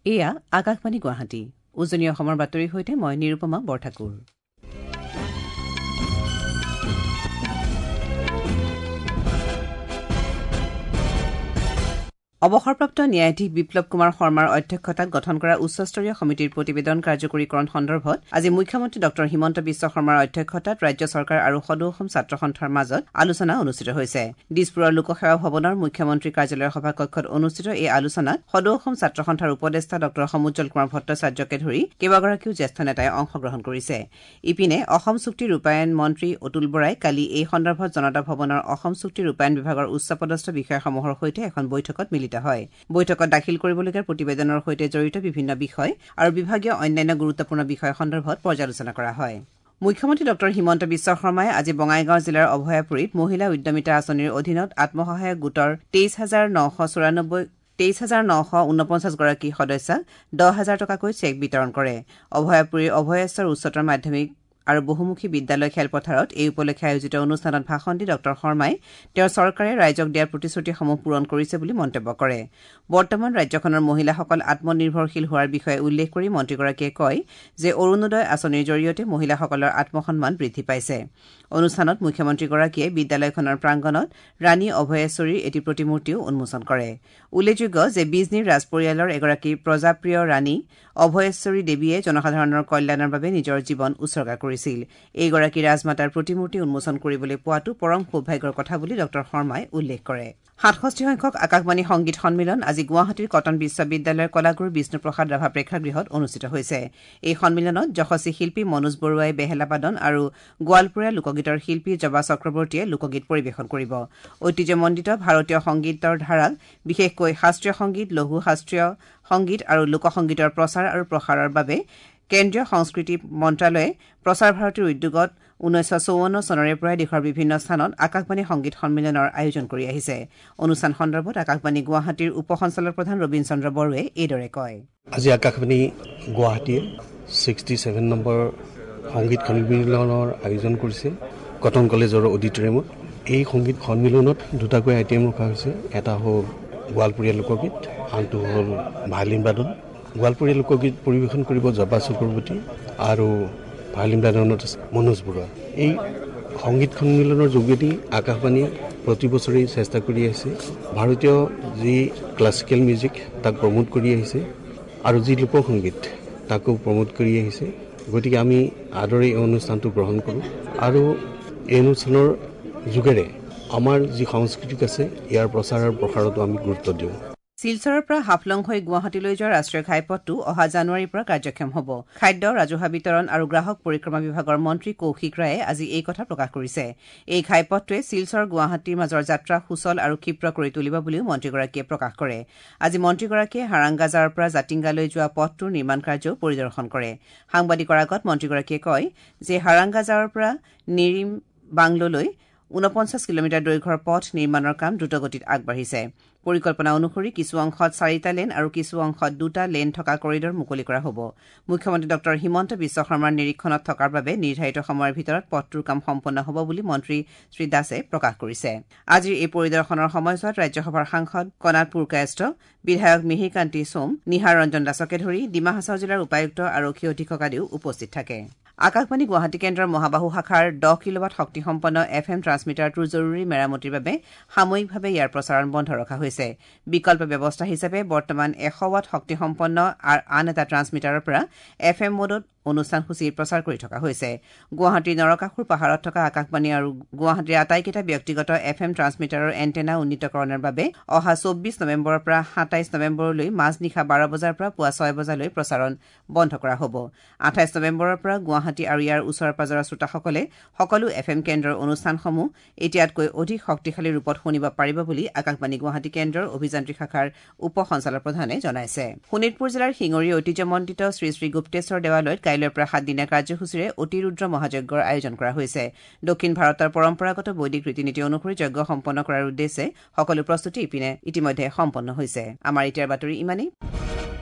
এয়া আকাশবাণী গুৱাহাটী উজনি অসমৰ বাতৰিৰ সৈতে মই নিৰুপমা বৰঠাকুৰ। অৱসৰপ্ৰাপ্ত ন্যায়াধীশ বিপ্লৱ কুমাৰ শৰ্মাৰ অধ্যক্ষতাত গঠন কৰা উচ্চস্তৰীয় সমিতিৰ প্ৰতিবেদন কাৰ্যকৰীকৰণ সন্দৰ্ভত আজি মুখ্যমন্ত্ৰী ড হিমন্ত বিশ্ব শৰ্মাৰ অধ্যক্ষতাত ৰাজ্য চৰকাৰ আৰু সদৌ অসম ছাত্ৰ সন্থাৰ মাজত আলোচনা অনুষ্ঠিত হৈছে। দিছপুৰৰ লোকসেৱা ভৱনৰ মুখ্যমন্ত্ৰী কাৰ্যালয়ৰ সভাকক্ষত অনুষ্ঠিত এই আলোচনাত সদৌ অসম ছাত্ৰ সন্থাৰ উপদেষ্টা ড সমুজ্জ্বল কুমাৰ ভট্টাচাৰ্যকে ধৰি কেইবাগৰাকীও জ্যেষ্ঠ নেতাই অংশগ্ৰহণ কৰিছে। ইপিনে অসম চুক্তি ৰূপায়ণ মন্ত্ৰী অতুল বৰাই কালি এই সন্দৰ্ভত জনতা ভৱনৰ অসম চুক্তি ৰূপায়ণ বিভাগৰ উচ্চপদস্থ বিষয়াসমূহৰ সৈতে এখন বৈঠকত মিলিত হয়। বৈঠকত দাখিল কৰিবলগীয়া প্ৰতিবেদনৰ সৈতে জড়িত বিভিন্ন বিষয় আৰু বিভাগীয় অন্যান্য গুৰুত্বপূৰ্ণ বিষয় সন্দৰ্ভত পৰ্যালোচনা কৰা হয়। মুখ্যমন্ত্ৰী ড হিমন্ত বিশ্ব শৰ্মাই আজি বঙাইগাঁও জিলাৰ অভয়াপুৰীত মহিলা উদ্যমিতা আঁচনিৰ অধীনত আত্মসহায়ক গোটৰ 23,949 গৰাকী সদস্যাক 10,000 টকাকৈ চেক বিতৰণ কৰে। অভয়াপুৰীৰ অভয়েশ্বৰ উচ্চতৰ মাধ্যমিক আৰু বহুমুখী বিদ্যালয় খেলপথাৰত এই উপলক্ষে আয়োজিত অনুষ্ঠানত ভাষণ দি ড শৰ্মাই তেওঁৰ চৰকাৰে ৰাইজক দিয়া প্ৰতিশ্ৰুতিসমূহ পূৰণ কৰিছে বুলি মন্তব্য কৰে। বৰ্তমান ৰাজ্যখনৰ মহিলাসকল আত্মনিৰ্ভৰশীল হোৱাৰ বিষয়ে উল্লেখ কৰি মন্ত্ৰীগৰাকীয়ে কয় যে অৰুণোদয় আঁচনিৰ জৰিয়তে মহিলাসকলৰ আত্মসন্মান বৃদ্ধি পাইছে। অনুষ্ঠানত মুখ্যমন্ত্ৰীগৰাকীয়ে বিদ্যালয়খনৰ প্ৰাংগণত ৰাণী অভয়েশ্বৰীৰ এটি প্ৰতিমূৰ্তিও উন্মোচন কৰে। উল্লেখযোগ্য যে বিজনীৰ ৰাজ পৰিয়ালৰ এগৰাকী প্ৰজাপ্ৰিয় ৰাণী অভয়েশ্বৰী দেৱীয়ে জনসাধাৰণৰ কল্যাণৰ বাবে নিজৰ জীৱন উৎসৰ্গা কৰিছিল। এইগৰাকী ৰাজমাতাৰ প্ৰতিমূৰ্তি উন্মোচন কৰিবলৈ পোৱাটো পৰম সৌভাগ্যৰ কথা বুলি ড শৰ্মাই উল্লেখ কৰে। ৬৭ সংখ্যক আকাশবাণী সংগীত সন্মিলন আজি গুৱাহাটীৰ কটন বিশ্ববিদ্যালয়ৰ কলাগুৰু বিষ্ণুপ্ৰসাদ ৰাভা প্ৰেক্ষাগৃহত অনুষ্ঠিত হৈছে। এই সন্মিলনত যশস্বী শিল্পী মনোজ বৰুৱাই বেহেলাবাদন আৰু গোৱালপৰীয়া লোকগীতৰ শিল্পী জবা চক্ৰৱৰ্তীয়ে লোকগীত পৰিৱেশন কৰিব। ঐতিহ্যমণ্ডিত ভাৰতীয় সংগীতৰ ধাৰাক বিশেষকৈ শাস্ত্ৰীয় সংগীত, লঘু শাস্ত্ৰীয় সংগীত আৰু লোকসংগীতৰ প্ৰচাৰ আৰু প্ৰসাৰৰ বাবে কেন্দ্ৰীয় সংস্কৃতি মন্ত্ৰালয়ে প্ৰচাৰ ভাৰতীৰ উদ্যোগত 1954 চনৰে পৰাই দেশৰ বিভিন্ন স্থানত আকাশবাণী সংগীত সন্মিলনৰ আয়োজন কৰি আহিছে। অনুষ্ঠান সন্দৰ্ভত আকাশবাণী গুৱাহাটীৰ উপ সঞ্চালক প্ৰধান ৰবীন চন্দ্ৰ বড়োৱে এইদৰে কয়। আজি আকাশবাণী গুৱাহাটীয়ে 67 নম্বৰ সংগীত সন্মিলনৰ আয়োজন কৰিছে কটন কলেজৰ অডিটৰিয়ামত। এই সংগীত সন্মিলনত দুটাকৈ আইটেম ৰখা হৈছে। এটা হ'ল গোৱালপৰীয়া লোকগীত, আনটো হ'ল ভায়লিন বাদন। গোৱালপৰীয়া লোকগীত পৰিৱেশন কৰিব জবা চক্ৰৱৰ্তী আৰু ভায়লিন বাদনত মনোজ বৰুৱা। এই সংগীত সন্মিলনৰ যোগেদি আকাশবাণীয়ে প্ৰতি বছৰেই চেষ্টা কৰি আহিছে ভাৰতীয় যি ক্লাছিকেল মিউজিক তাক প্ৰমোট কৰি আহিছে আৰু যি লোকসংগীত তাকো প্ৰমোট কৰি আহিছে। গতিকে আমি আদৰে এই অনুষ্ঠানটো গ্ৰহণ কৰোঁ আৰু এই অনুষ্ঠানৰ যোগেৰে আমাৰ যি সংস্কৃতি আছে ইয়াৰ প্ৰচাৰ আৰু প্ৰসাৰতো আমি গুৰুত্ব দিওঁ। শিলচৰৰ পৰা হাফলং হৈ গুৱাহাটীলৈ যোৱা ৰাষ্ট্ৰীয় ঘাইপথটো অহা জানুৱাৰীৰ পৰা কাৰ্যক্ষম হ'ব। খাদ্য, ৰাজহুৱা বিতৰণ আৰু গ্ৰাহক পৰিক্ৰমা বিভাগৰ মন্ত্ৰী কৌশিক ৰায়ে আজি এই কথা প্ৰকাশ কৰিছে। এই ঘাইপথটোৱে শিলচৰ গুৱাহাটীৰ মাজৰ যাত্ৰা সুচল আৰু ক্ষীপ্ৰ কৰি তুলিব বুলিও মন্ত্ৰীগৰাকীয়ে প্ৰকাশ কৰে। আজি মন্ত্ৰীগৰাকীয়ে হাৰাংগাজাৰৰ পৰা জাতিংগালৈ যোৱা পথটোৰ নিৰ্মাণ কাৰ্যও পৰিদৰ্শন কৰে। সাংবাদিকৰ আগত মন্ত্ৰীগৰাকীয়ে কয় যে হাৰাংগাজাৰৰ পৰা নিৰিম বাংলোলৈ 49 কিলোমিটাৰ দৈৰ্ঘ্যৰ পথ নিৰ্মাণৰ কাম দ্ৰুতগতিত আগবাঢ়িছে। পৰিকল্পনা অনুসৰি কিছু অংশত 4টা লেন আৰু কিছু অংশত 2টা লেন থকা কৰিডৰ মুকলি কৰা হ'ব। মুখ্যমন্ত্ৰী ড হিমন্ত বিশ্ব শৰ্মাৰ নিৰীক্ষণত থকাৰ বাবে নিৰ্ধাৰিত সময়ৰ ভিতৰত পথটোৰ কাম সম্পন্ন হ'ব বুলি মন্ত্ৰী শ্ৰী দাসে প্ৰকাশ কৰিছে। আজিৰ এই পৰিদৰ্শনৰ সময়ছোৱাত ৰাজ্যসভাৰ সাংসদ কনাদ পুৰকায়স্থ, বিধায়ক মিহিৰকান্তি সোম, নিহাৰ ৰঞ্জন দাসকে ধৰি ডিমা হাছাও জিলাৰ উপায়ুক্ত আৰক্ষী অধীক্ষক আদিও উপস্থিত থাকে। আকাশবাণী গুৱাহাটী কেন্দ্ৰৰ মহাবাহু শাখাৰ 10 কিলোৱাট শক্তিসম্পন্ন FM ট্ৰান্সমিটাৰটোৰ জৰুৰী মেৰামতিৰ বাবে সাময়িকভাৱে ইয়াৰ প্ৰচাৰণ বন্ধ ৰখা হৈছে। বিকল্প ব্যৱস্থা হিচাপে বৰ্তমান 100 ৱাট শক্তিসম্পন্ন আন এটা ট্ৰান্সমিটাৰৰ পৰা FM মোডত অনুষ্ঠানসূচী প্ৰচাৰ কৰি থকা হৈছে। গুৱাহাটীৰ নৰকাসুৰ পাহাৰত থকা আকাশবাণী আৰু গুৱাহাটীৰ আটাইকেইটা ব্যক্তিগত FM ট্ৰান্সমিটাৰৰ এণ্টেনা উন্নীতকৰণৰ বাবে অহা 24 নৱেম্বৰৰ পৰা 27 নৱেম্বৰলৈ মাজনিশা 12 বজাৰ পৰা পুৱা 6 বজালৈ প্ৰচাৰণ বন্ধ কৰা হ'ব। 28 নৱেম্বৰৰ পৰা গুৱাহাটী আৰু ইয়াৰ ওচৰ পাজৰৰ শ্ৰোতাসকলে সকলো FM কেন্দ্ৰৰ অনুষ্ঠানসমূহ এতিয়াতকৈ অধিক শক্তিশালী ৰূপত শুনিব পাৰিব বুলি আকাশবাণী গুৱাহাটী কেন্দ্ৰৰ অভিযান্ত্ৰিক শাখাৰ উপ সঞ্চালক প্ৰধানে জনাইছে। শোণিতপুৰ জিলাৰ শিঙৰি ঐতিহ্যমণ্ডিত শ্ৰী শ্ৰী গুপ্তেশ্বৰ দেৱালয়ত কাইলৈৰ পৰা 7 দিনীয়া কাৰ্যসূচীৰে অতিৰুদ্ৰ মহাযজ্ঞৰ আয়োজন কৰা হৈছে। দক্ষিণ ভাৰতৰ পৰম্পৰাগত বৈদিক ৰীতি নীতি অনুসৰি যজ্ঞ সম্পন্ন কৰাৰ উদ্দেশ্যে সকলো প্ৰস্তুতি ইতিমধ্যে সম্পন্ন হৈছে। আমাৰ এতিয়াৰ বাতৰি ইমানেই।